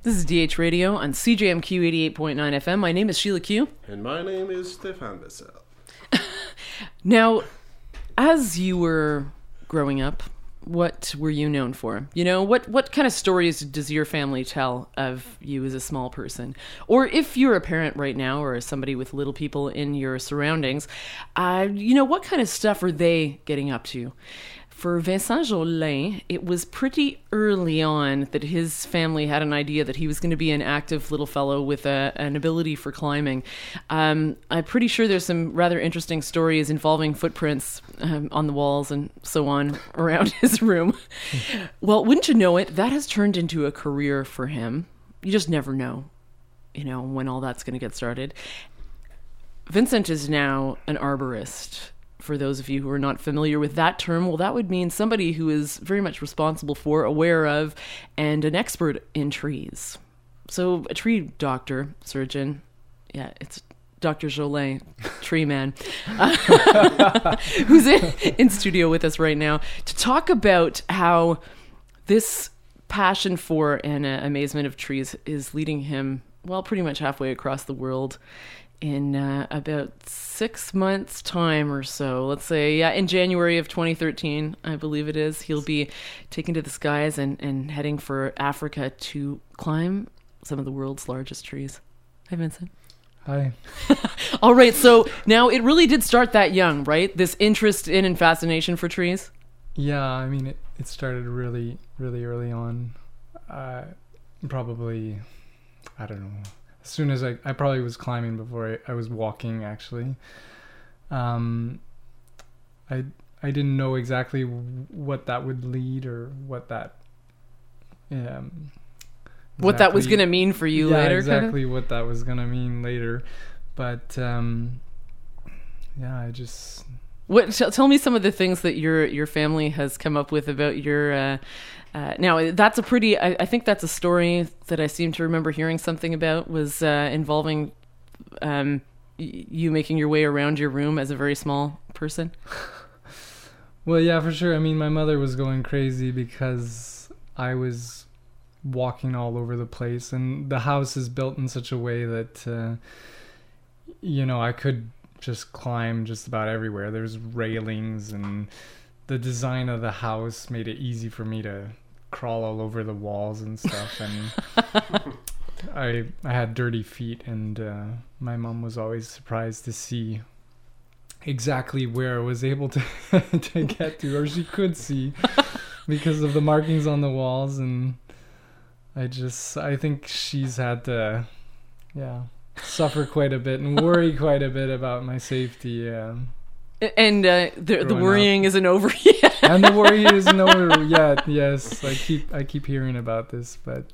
This is DH Radio on CJMQ 88.9 FM. My name is Sheila Q. And my name is Stefan Bessel. Now, as you were growing up, what were you known for? You know, what kind of stories does your family tell of you as a small person? Or if you're a parent right now or somebody with little people in your surroundings, what kind of stuff are they getting up to? For Vincent Jolin, it was pretty early on that his family had an idea that he was going to be an active little fellow with an ability for climbing. I'm pretty sure there's some rather interesting stories involving footprints on the walls and so on around his room. Well, wouldn't you know it, that has turned into a career for him. You just never know, when all that's going to get started. Vincent is now an arborist. For those of you who are not familiar with that term, well, that would mean somebody who is very much responsible for, aware of, and an expert in trees. So a tree doctor, surgeon, it's Dr. Jolin, tree man, who's in studio with us right now to talk about how this passion for and amazement of trees is leading him, pretty much halfway across the world. In about 6 months' time or so, let's say, in January of 2013, I believe it is, he'll be taken to the skies and heading for Africa to climb some of the world's largest trees. Hi, Vincent. Hi. All right, so now it really did start that young, right? This interest in and fascination for trees? Yeah, I mean, it started really, really early on. Probably, I don't know. As soon as I probably was climbing before I was walking, actually. I didn't know exactly what that would lead or what that what that was going to mean for you later. Exactly kind of? What that was going to mean later. But I just... Tell me some of the things that your family has come up with about your... now, that's a pretty... I think that's a story that I seem to remember hearing something about was involving you making your way around your room as a very small person. Well, yeah, for sure. I mean, my mother was going crazy because I was walking all over the place. And the house is built in such a way that, I could just climb just about everywhere. There's railings, and the design of the house made it easy for me to crawl all over the walls and stuff. And I had dirty feet, and my mom was always surprised to see exactly where I was able to to get to, or she could see, because of the markings on the walls. And I think she's had to suffer quite a bit and worry quite a bit about my safety. And the worrying isn't over yet. And the worry isn't over yet. Yes, I keep hearing about this, but.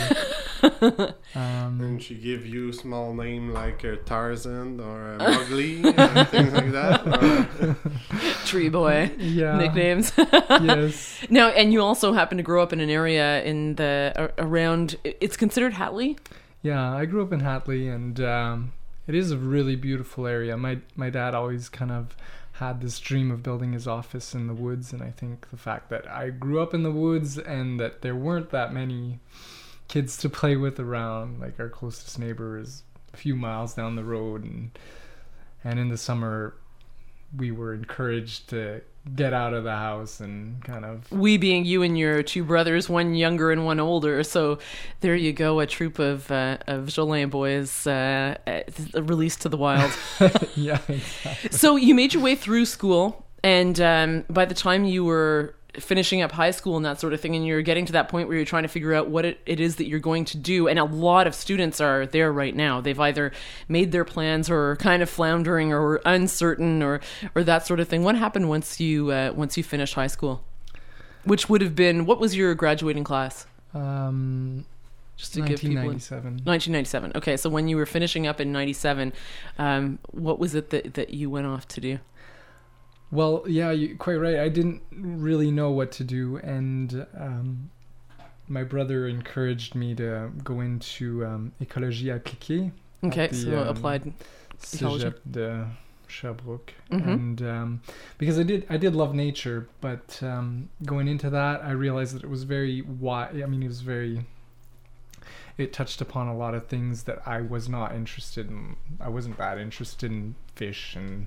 And she give you a small name like Tarzan or Mowgli and things like that. Or... Tree boy. Yeah. Nicknames. Yes. Now, and you also happen to grow up in an area in around. It's considered Hatley. Yeah, I grew up in Hatley, and it is a really beautiful area. My dad always kind of had this dream of building his office in the woods, and I think the fact that I grew up in the woods and that there weren't that many kids to play with around, like our closest neighbor is a few miles down the road, and in the summer we were encouraged to get out of the house and kind of... We being you and your two brothers, one younger and one older. So there you go, a troop of Jolin boys released to the wild. Yeah, exactly. So you made your way through school, and by the time you were finishing up high school and that sort of thing, and you're getting to that point where you're trying to figure out what it is that you're going to do, and a lot of students are there right now. They've either made their plans or are kind of floundering or uncertain or that sort of thing. What happened once you finished high school? Which would have been, what was your graduating class? Just to 1997. 1997. Okay, so when you were finishing up in 97, what was it that you went off to do? Well, yeah, you're quite right. I didn't really know what to do, and my brother encouraged me to go into écologie appliquée. Okay, so applied ecology. Cégep de Sherbrooke, and because I did love nature, but going into that, I realized that it was very wide. I mean, it touched upon a lot of things that I was not interested in. I wasn't that interested in fish and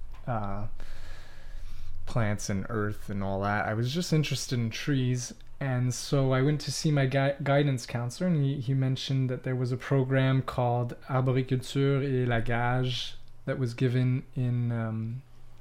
plants and earth and all that. I was just interested in trees. And so I went to see my guidance counselor, and he mentioned that there was a program called Arboriculture et Lagage that was given in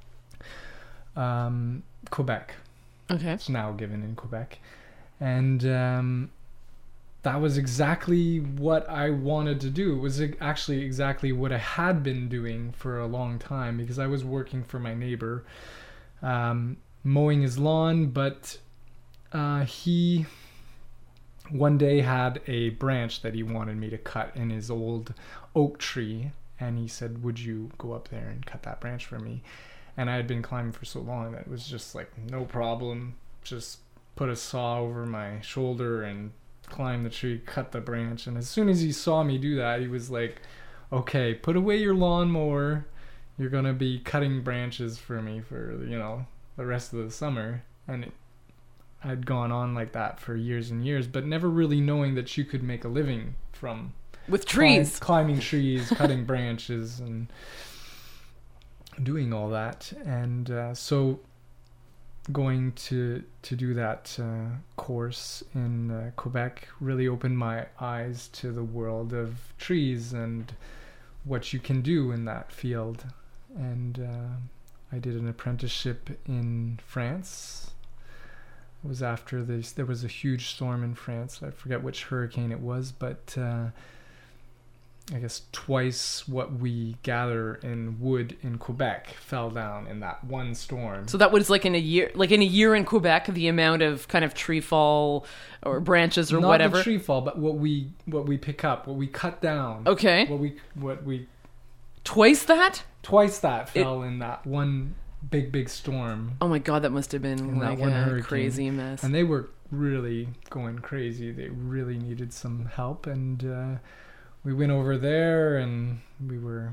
Quebec. Okay. It's now given in Quebec. And that was exactly what I wanted to do. It was actually exactly what I had been doing for a long time, because I was working for my neighbor, mowing his lawn, but he one day had a branch that he wanted me to cut in his old oak tree, and he said, would you go up there and cut that branch for me? And I had been climbing for so long that it was just like, no problem, just put a saw over my shoulder and climb the tree, cut the branch. And as soon as he saw me do that, he was like, okay, put away your lawnmower, you're gonna be cutting branches for me for, you know, the rest of the summer. And I'd gone on like that for years and years, but never really knowing that you could make a living from with trees, climbing trees, cutting branches, and doing all that. And so going to do that course in Quebec really opened my eyes to the world of trees and what you can do in that field. And I did an apprenticeship in France. It was after this, there was a huge storm in France. I forget which hurricane it was, but I guess twice what we gather in wood in Quebec fell down in that one storm. So that was like in a year in Quebec, the amount of kind of tree fall or branches or not whatever. Not the tree fall, but what we pick up, what we cut down. Okay. What we twice that fell in that one big storm. Oh my God, that must have been like a crazy mess. And they were really going crazy. They really needed some help, and we went over there, and we were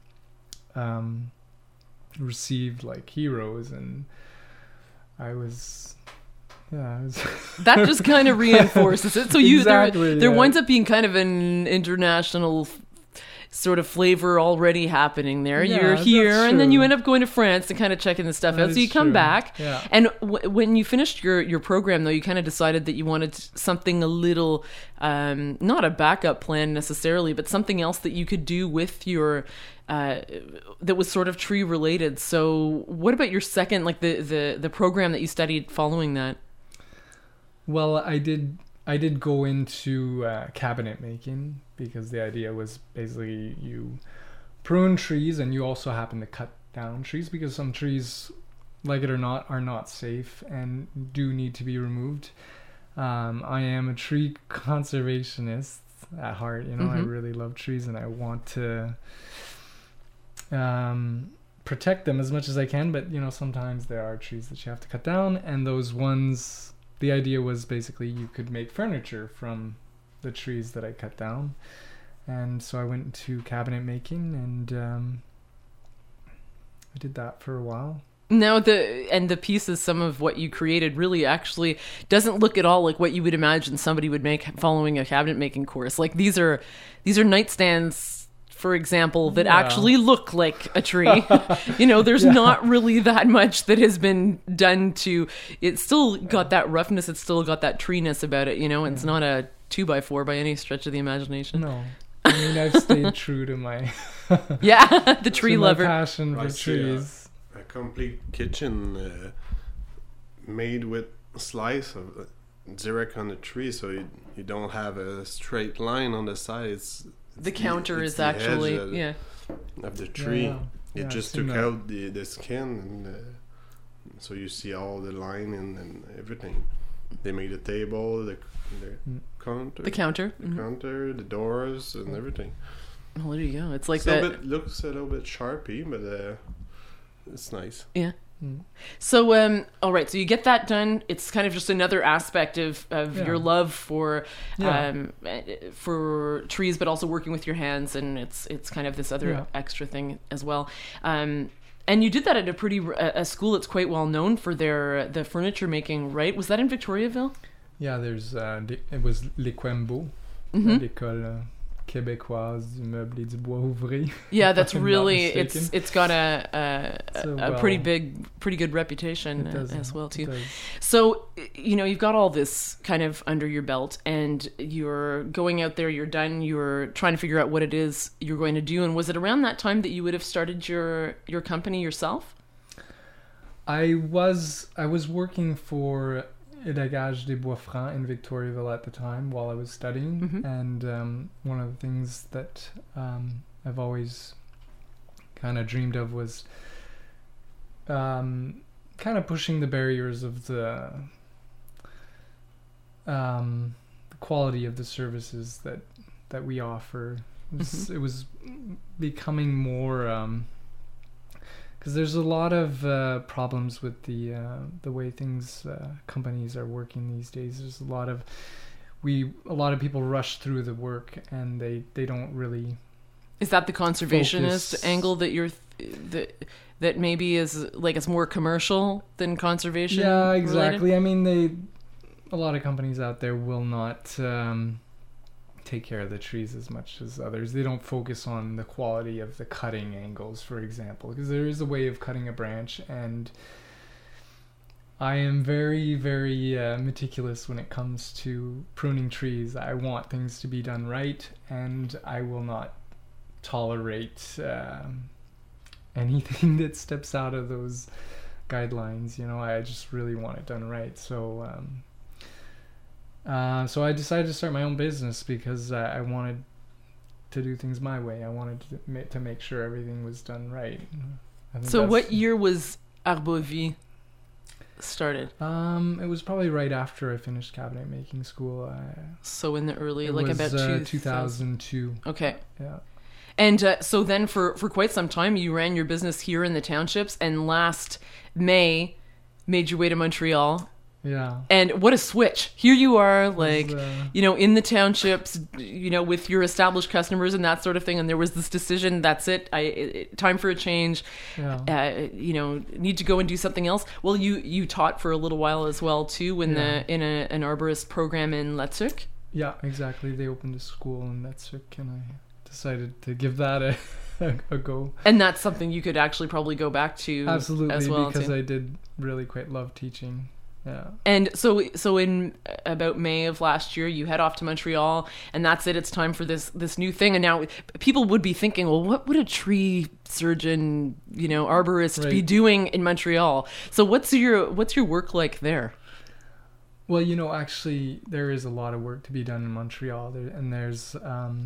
received like heroes, and I was that just kind of reinforces it. So there winds up being kind of an international sort of flavor already happening there. Yeah, you're here, and then you end up going to France and kind of checking the stuff out. So you come back, and when you finished your program, though, you kind of decided that you wanted something a little, not a backup plan necessarily, but something else that you could do with your, that was sort of tree related. So what about your second, like the program that you studied following that? Well, I did go into cabinet making, because the idea was basically you prune trees, and you also happen to cut down trees, because some trees, like it or not, are not safe and do need to be removed. I am a tree conservationist at heart. You know, mm-hmm. I really love trees, and I want to protect them as much as I can. But you know, sometimes there are trees that you have to cut down, and those ones, the idea was basically you could make furniture from the trees that I cut down. And so I went to cabinet making, and I did that for a while. Now the pieces, some of what you created really actually doesn't look at all like what you would imagine somebody would make following a cabinet making course. Like these are nightstands, for example, that actually look like a tree. You know, there's not really that much that has been done to it. Still got that roughness, it's still got that treeness about it, you know. It's not a 2x4 by any stretch of the imagination. No, I mean, I've stayed true to my the tree lover, my passion for trees. A complete kitchen made with a slice of direct on the tree, so you don't have a straight line on the sides. The counter is actually of the tree. It just took out the skin, and so you see all the line and everything. They made a table, the counter, the doors, and everything. Well, there you go. It's like that. Looks a little bit sharpy, but it's nice. Yeah. Mm. So, all right. So you get that done. It's kind of just another aspect of your love for trees, but also working with your hands, and it's kind of this other extra thing as well. And you did that at a school that's quite well known for the furniture making, right? Was that in Victoriaville? Yeah, there's it was Le Quembo. l'école québécoise du meuble et du bois ouvrier. Yeah, that's really it's got a pretty good reputation as well too. So you've got all this kind of under your belt, and you're going out there. You're done. You're trying to figure out what it is you're going to do. And was it around that time that you would have started your company yourself? I was working for Élagage des Bois Francs in Victoriaville at the time while I was studying, and one of the things that I've always kind of dreamed of was kind of pushing the barriers of the quality of the services that we offer. It was becoming more because there's a lot of problems with the way things companies are working these days. There's a lot of people rush through the work, and they don't really. Is that the conservationist angle that you're that maybe is like it's more commercial than conservation? Yeah, exactly. Related? I mean, a lot of companies out there will not take care of the trees as much as others. They don't focus on the quality of the cutting angles, for example, because there is a way of cutting a branch, and I am very, very meticulous when it comes to pruning trees. I want things to be done right, and I will not tolerate anything that steps out of those guidelines. I just really want it done right. So I decided to start my own business because I wanted to do things my way. I wanted to make sure everything was done right. So what year was Arbovie started? It was probably right after I finished cabinet making school. So in the early, about 2002. Okay. Yeah. And so then for quite some time, you ran your business here in the townships, and last May made your way to Montreal. Yeah. And what a switch. Here you are, in the townships, with your established customers and that sort of thing. And there was this decision, that's it. Time for a change. Yeah. Need to go and do something else. Well, you taught for a little while as well, too, in an arborist program in Letuc. Yeah, exactly. They opened a school in Letuc, and I decided to give that a go. And that's something you could actually probably go back to. Absolutely, as well, because too. I did really quite love teaching. Yeah. And so in about May of last year, you head off to Montreal, and that's it. It's time for this new thing. And now people would be thinking, well, what would a tree surgeon, arborist be doing in Montreal? So what's your work like there? Well, actually, there is a lot of work to be done in Montreal, and there's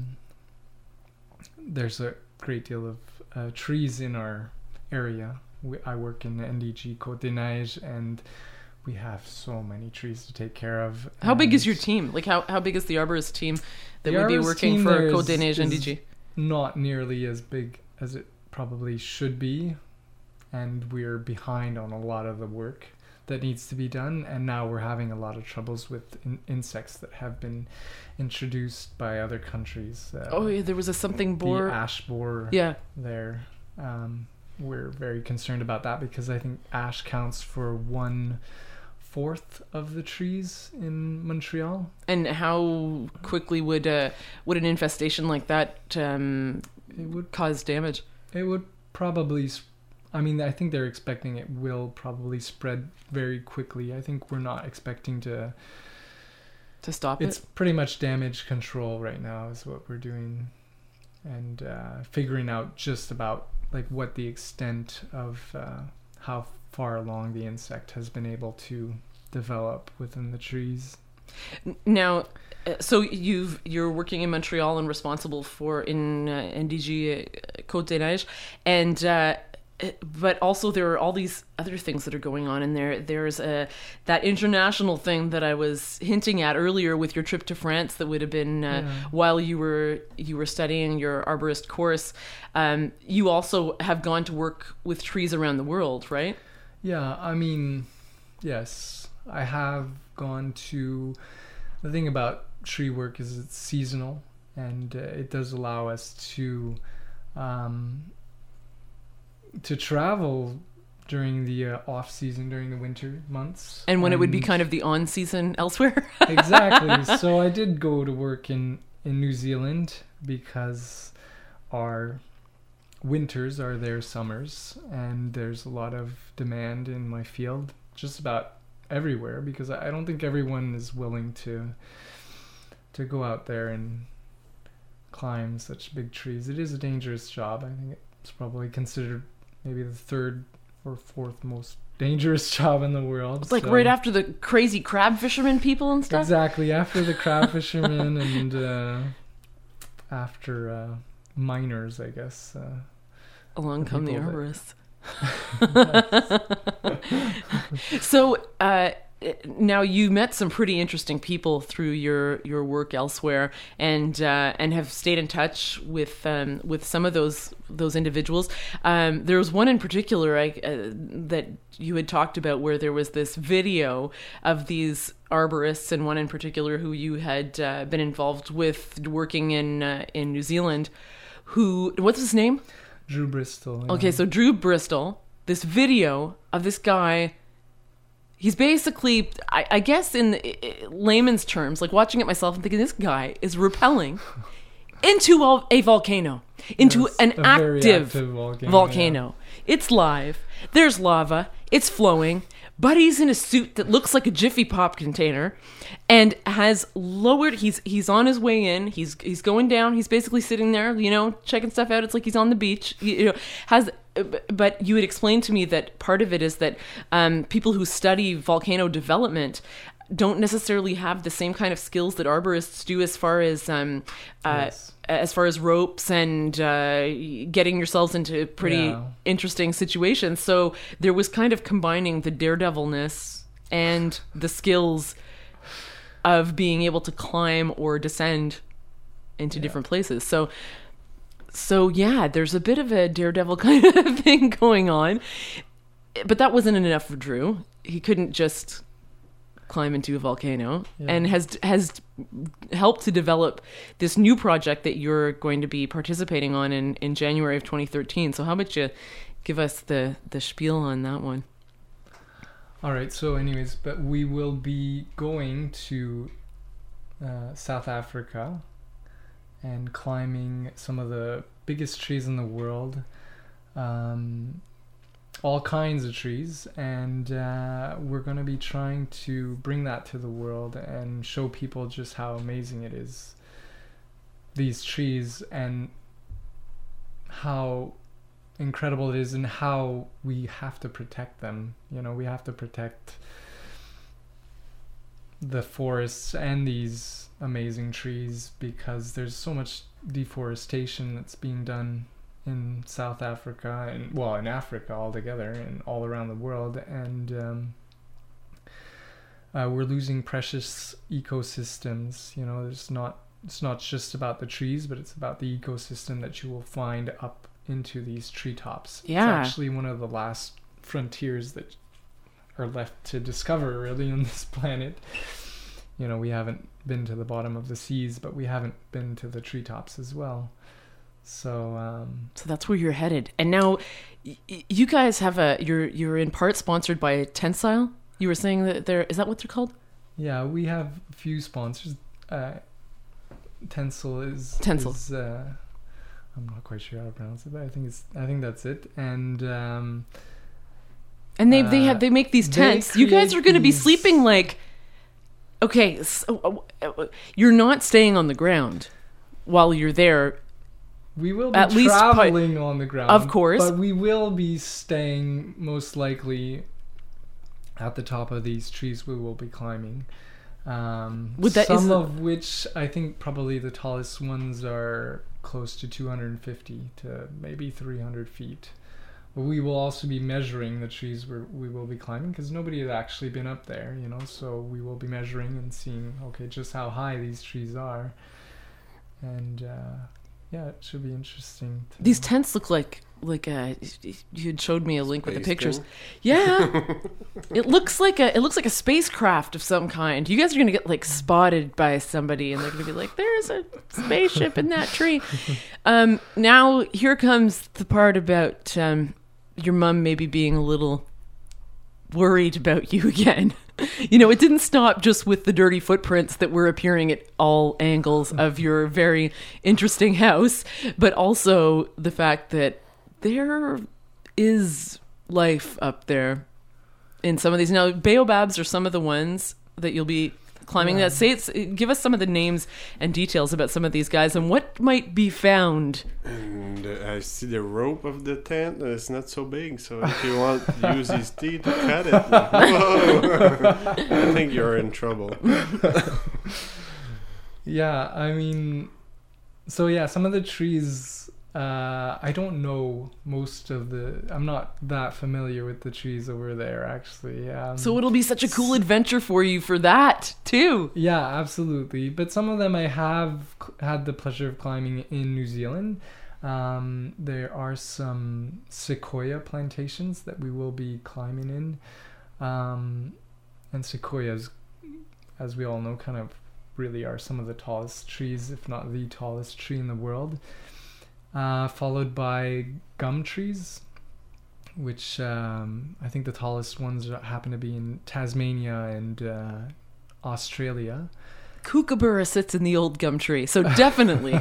a great deal of trees in our area. I work in the NDG Côte des Neiges, and we have so many trees to take care of. How big is your team? Like how big is the arborist team that would be working for Côte des Neiges NDG? Not nearly as big as it probably should be, and we're behind on a lot of the work that needs to be done, and now we're having a lot of troubles with insects that have been introduced by other countries. There was a something borer. The ash borer. Yeah. There. We're very concerned about that because I think ash counts for 1/4 of the trees in Montreal. And how quickly would an infestation like that it would cause damage? It would probably. I think they're expecting it will probably spread very quickly. I think we're not expecting to stop it. It's pretty much damage control right now is what we're doing, and figuring out just about what the extent of how far along the insect has been able to develop within the trees. Now, so you're working in Montreal and responsible for in NDG Côte des Neiges, and but also there are all these other things that are going on in there. There's that international thing that I was hinting at earlier with your trip to France that would have been while you were studying your arborist course. You also have gone to work with trees around the world, right? Yeah, yes, I have gone to. The thing about tree work is it's seasonal, and it does allow us to travel during the off season, during the winter months, and when it would be kind of the on season elsewhere. Exactly. So I did go to work in in New Zealand because our winters are their summers, and there's a lot of demand in my field, just about everywhere, because I don't think everyone is willing to go out there and climb such big trees. It is a dangerous job. I think it's probably considered maybe the third or fourth most dangerous job in the world. It's like right after the crazy crab fishermen people and stuff? Exactly, after the crab fishermen and after miners, I guess. Along come the arborists. So now you met some pretty interesting people through your work elsewhere, and have stayed in touch with some of those individuals. There was one in particular that you had talked about, where there was this video of these arborists, and one in particular who you had been involved with working in New Zealand. What's his name? Drew Bristol. Yeah. Okay, so Drew Bristol, this video of this guy, he's basically, I guess in layman's terms, like watching it myself and thinking, this guy is rappelling into a volcano, into an active volcano. Yeah. It's live. There's lava. It's flowing. Buddy's in a suit that looks like a Jiffy Pop container, and has lowered. He's on his way in. He's going down. He's basically sitting there, checking stuff out. It's like he's on the beach. But you had explained to me that part of it is that people who study volcano development don't necessarily have the same kind of skills that arborists do, as far as Yes. as far as ropes and getting yourselves into pretty interesting situations. So there was kind of combining the daredevilness and the skills of being able to climb or descend into different places. So yeah, there's a bit of a daredevil kind of thing going on. But that wasn't enough for Drew. He couldn't just climb into a volcano, and has helped to develop this new project that you're going to be participating on in January of 2013. So how about you give us the spiel on that one? All right, so anyways, but we will be going to South Africa and climbing some of the biggest trees in the world, all kinds of trees, and we're going to be trying to bring that to the world and show people just how amazing it is, these trees, and how incredible it is, and how we have to protect them. We have to protect the forests and these amazing trees, because there's so much deforestation that's being done in South Africa, and in Africa altogether, and all around the world, and we're losing precious ecosystems. It's not just about the trees, but it's about the ecosystem that you will find up into these treetops. Yeah. It's actually one of the last frontiers that are left to discover, really, on this planet. We haven't been to the bottom of the seas, but we haven't been to the treetops as well. So that's where you're headed. And now you guys have you're in part sponsored by Tensile. You were saying that is that what they're called? Yeah, we have a few sponsors. Tensile is I'm not quite sure how to pronounce it, but I think that's it. And they make these tents. You guys are going to be sleeping like, okay, so, you're not staying on the ground while you're there. We will be traveling on the ground, of course, but we will be staying most likely at the top of these trees we will be climbing. Of which I think probably the tallest ones are close to 250 to maybe 300 feet. But we will also be measuring the trees we will be climbing, because nobody has actually been up there, so we will be measuring and seeing, just how high these trees are. And it should be interesting. These tents look like you had showed me a link with the pictures. Thing? Yeah, it looks like a spacecraft of some kind. You guys are gonna get spotted by somebody, and they're gonna be like, "There's a spaceship in that tree." Now here comes the part about your mom maybe being a little worried about you again. It didn't stop just with the dirty footprints that were appearing at all angles of your very interesting house, but also the fact that there is life up there in some of these. Now, baobabs are some of the ones that you'll be climbing. Give us some of the names and details about some of these guys and what might be found. And I see the rope of the tent. It's not so big, so if you want to use his teeth to cut it, whoa, I think you're in trouble. Yeah, I mean, some of the trees. I don't know most of I'm not that familiar with the trees over there, actually. So it'll be such a cool adventure for you for that, too. Yeah, absolutely. But some of them I have had the pleasure of climbing in New Zealand. There are some sequoia plantations that we will be climbing in. And sequoias, as we all know, kind of really are some of the tallest trees, if not the tallest tree in the world. Followed by gum trees, which I think the tallest ones happen to be in Tasmania and Australia. Kookaburra sits in the old gum tree, so definitely.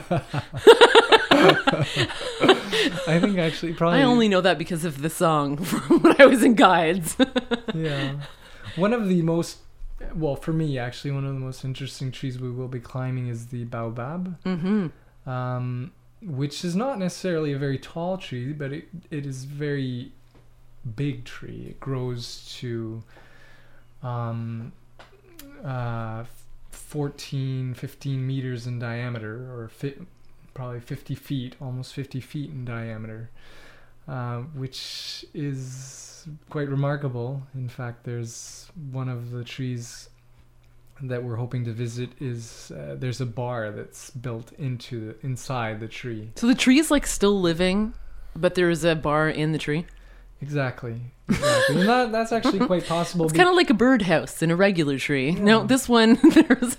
I think actually probably... I only know that because of the song from when I was in Guides. Yeah. One of the most... Well, for me, actually, one of the most interesting trees we will be climbing is the baobab. Mm-hmm. Which is not necessarily a very tall tree, but it is very big tree. It grows to 15 meters in diameter, or probably 50 feet, almost 50 feet in diameter, which is quite remarkable. In fact, there's one of the trees that we're hoping to visit is there's a bar that's built inside the tree. So the tree is like still living, but there is a bar in the tree? Exactly. And that's actually quite possible. It's kind of like a birdhouse in a regular tree. Yeah. No, this one, there's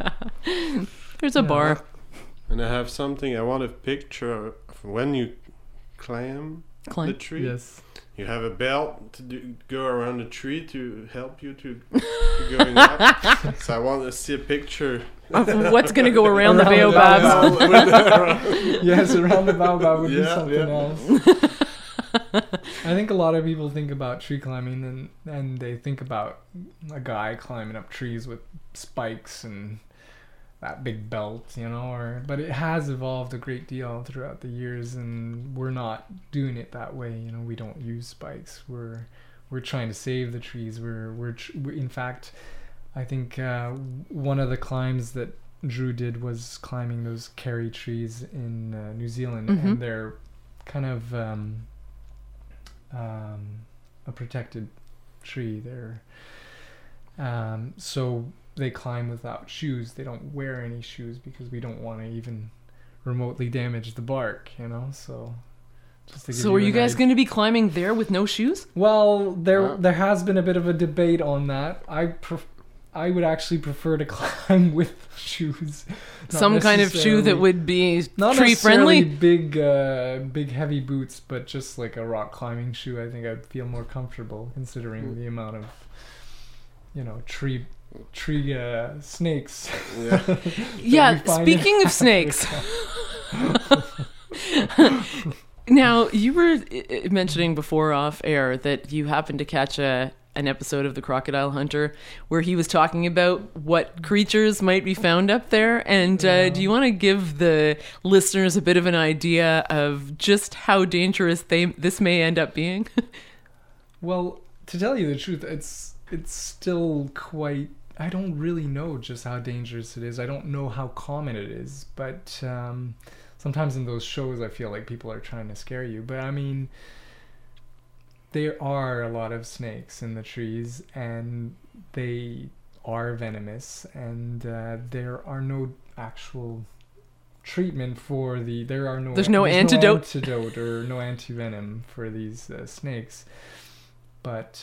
a bar. And I have something I want a picture of when you climb the tree. Yes. You have a belt to go around the tree to help you to going up. So I want to see a picture of what's going to go around the baobabs. Yes, around the baobab would be something else. I think a lot of people think about tree climbing and they think about a guy climbing up trees with spikes and that big belt, but it has evolved a great deal throughout the years, and we're not doing it that way. We don't use spikes. We're trying to save the trees. We're in fact, I think one of the climbs that Drew did was climbing those Kerry trees in New Zealand, mm-hmm. and they're kind of a protected tree. They're so they climb without shoes. They don't wear any shoes because we don't want to even remotely damage the bark, So are you guys going to be climbing there with no shoes? Well, there has been a bit of a debate on that. I would actually prefer to climb with shoes. Some kind of shoe that would be not tree friendly. Big heavy boots, but just like a rock climbing shoe. I think I'd feel more comfortable considering the amount of, tree snakes. Yeah. Speaking of snakes. Now, you were mentioning before off air that you happened to catch an episode of The Crocodile Hunter where he was talking about what creatures might be found up there. And do you want to give the listeners a bit of an idea of just how dangerous this may end up being? Well, to tell you the truth, it's still quite... I don't really know just how dangerous it is. I don't know how common it is. But sometimes in those shows, I feel like people are trying to scare you. But I mean... There are a lot of snakes in the trees, and they are venomous, and there are no actual treatment for there's no antidote or no anti-venom for these snakes. But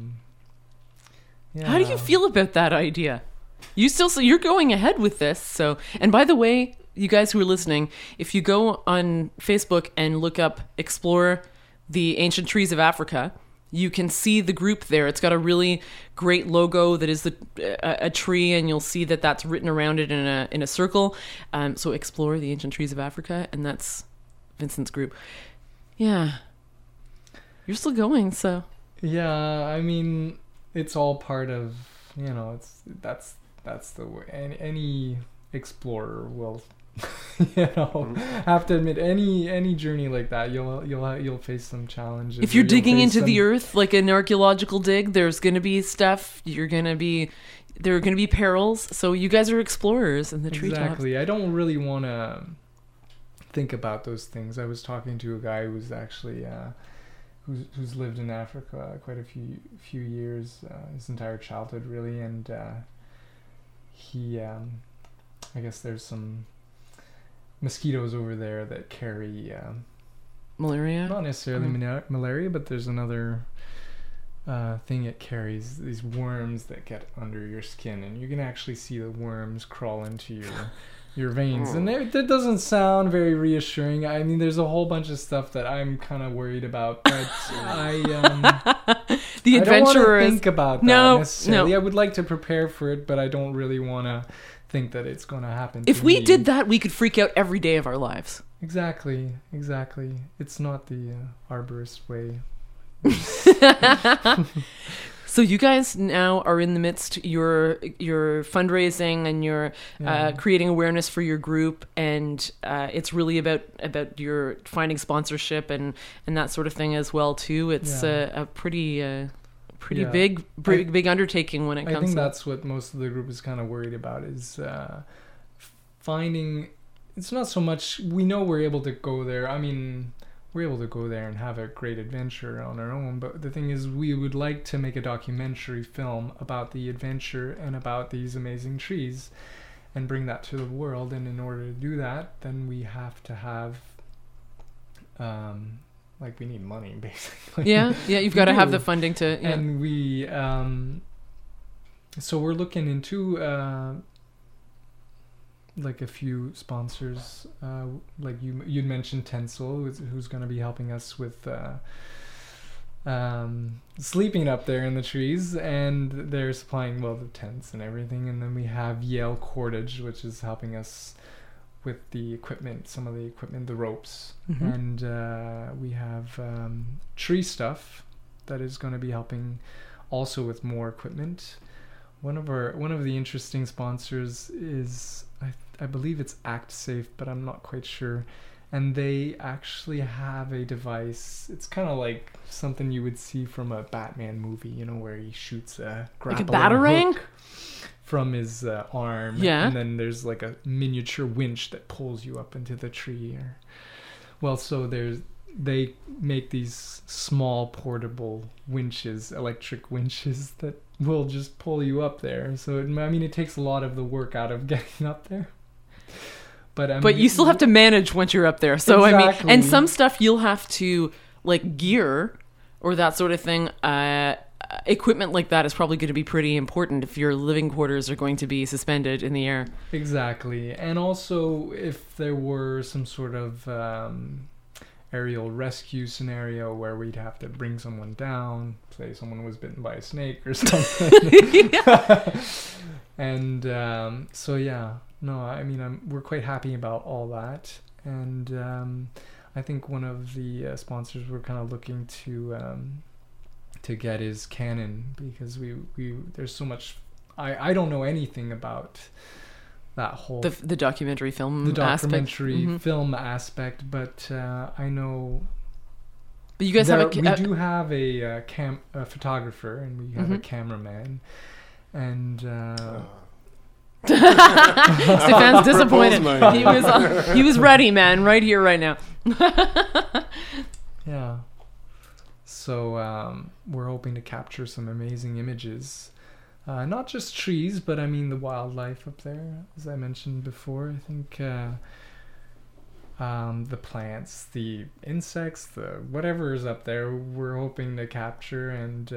how do you feel about that idea? You're going ahead with this, so. And by the way, you guys who are listening, if you go on Facebook and look up Explore the Ancient Trees of Africa, you can see the group there. It's got a really great logo that is a tree, and you'll see that that's written around it in a circle. So Explore the Ancient Trees of Africa, and that's Vincent's group. Yeah. You're still going, so. Yeah, I mean, it's all part of, that's the way. Any explorer will, have to admit, any journey like that, you'll face some challenges. If you're digging into the earth like an archaeological dig, there's going to be stuff. There are going to be perils. So you guys are explorers in the treetops. Exactly. I don't really want to think about those things. I was talking to a guy who's actually who's lived in Africa quite a few years, his entire childhood really, and he I guess there's some mosquitoes over there that carry malaria. Not necessarily malaria, but there's another thing it carries, these worms that get under your skin, and you can actually see the worms crawl into your veins. And that doesn't sound very reassuring. I mean, there's a whole bunch of stuff that I'm kind of worried about, but the adventurer I don't want to think about that necessarily. No. I would like to prepare for it, but I don't really want to think that it's going to happen. If we did that, we could freak out every day of our lives. Exactly. It's not the arborist way. So you guys now are in the midst. You're fundraising and you're creating awareness for your group, and it's really about your finding sponsorship and that sort of thing as well too. It's a pretty big undertaking when it comes. I think that's what most of the group is kind of worried about, is finding. It's not so much, we know we're able to go there. I mean, we're able to go there and have a great adventure on our own, but the thing is, we would like to make a documentary film about the adventure and about these amazing trees and bring that to the world. And in order to do that, then we have to have we need money, basically. Yeah, you've got to have the funding to. Yeah. And we so we're looking into like a few sponsors, like you'd mentioned Tencel, who's going to be helping us with sleeping up there in the trees, and they're supplying the tents and everything. And then we have Yale Cordage, which is helping us with the equipment, some of the equipment, the ropes. And we have Tree Stuff that is going to be helping also with more equipment. One of the interesting sponsors is, I believe it's Act Safe, but I'm not quite sure. And they actually have a device. It's kind of like something you would see from a Batman movie, where he shoots a grappling like a batarang hook from his arm. Yeah. And then there's like a miniature winch that pulls you up into the tree. So they make these small portable winches, electric winches, that will just pull you up there. So it takes a lot of the work out of getting up there. But you still have to manage once you're up there. So exactly. And some stuff you'll have to like gear or that sort of thing. Equipment like that is probably going to be pretty important if your living quarters are going to be suspended in the air. Exactly. And also if there were some sort of aerial rescue scenario where we'd have to bring someone down, say someone was bitten by a snake or something. And we're quite happy about all that. And I think one of the sponsors we're kind of looking to get is Canon, because we there's so much. I don't know anything about that whole the documentary film film aspect, but I know. But you guys we do have a photographer, and we have a cameraman, and. Stefan's disappointed. He was ready, man, right here, right now. Yeah. So we're hoping to capture some amazing images, not just trees, but the wildlife up there, as I mentioned before. I think the plants, the insects, the whatever is up there, we're hoping to capture. And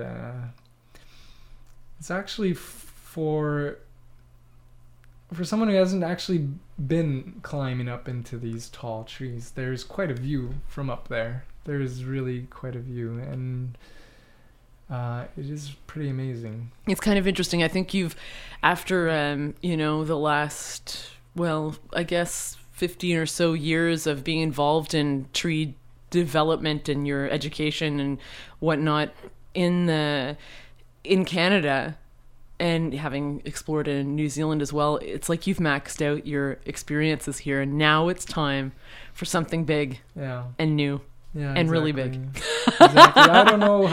it's actually for someone who hasn't actually been climbing up into these tall trees, there's quite a view from up there. There is really quite a view, and it is pretty amazing. It's kind of interesting. I think you've, after, the last, I guess 15 or so years of being involved in tree development and your education and whatnot in Canada, and having explored in New Zealand as well, it's like you've maxed out your experiences here, and now it's time for something big and new and really big. Exactly. I don't know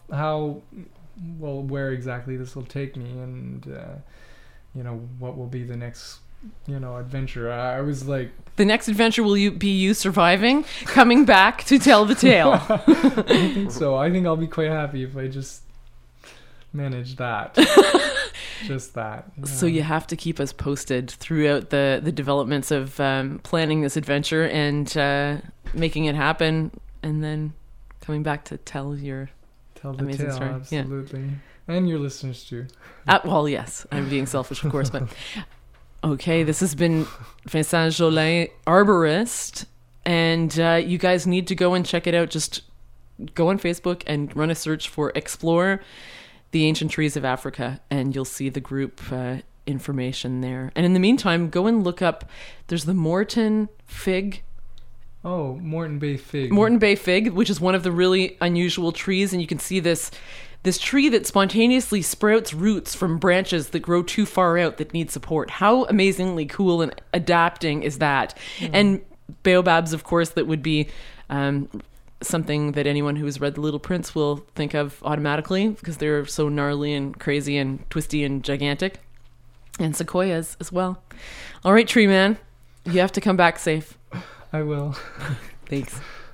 where exactly this will take me, and what will be the next adventure. I was like, the next adventure will be you surviving, coming back to tell the tale. I think so. I think I'll be quite happy if I just manage that. Just that. Yeah. So you have to keep us posted throughout the developments of planning this adventure and making it happen, and then coming back to tell the amazing tale, story. Absolutely. Yeah. And your listeners too. Well, yes, I'm being selfish, of course, but okay, this has been Vincent Jolin, arborist, and you guys need to go and check it out. Just go on Facebook and run a search for Explore the Ancient Trees of Africa, and you'll see the group information there. And in the meantime, go and look up, there's the Moreton fig. Oh, Moreton Bay fig. Moreton Bay fig, which is one of the really unusual trees, and you can see this tree that spontaneously sprouts roots from branches that grow too far out that need support. How amazingly cool and adapting is that? Mm. And baobabs, of course, that would be something that anyone who has read The Little Prince will think of automatically, because they're so gnarly and crazy and twisty and gigantic. And sequoias as well. All right, tree man, you have to come back safe. I will. Thanks.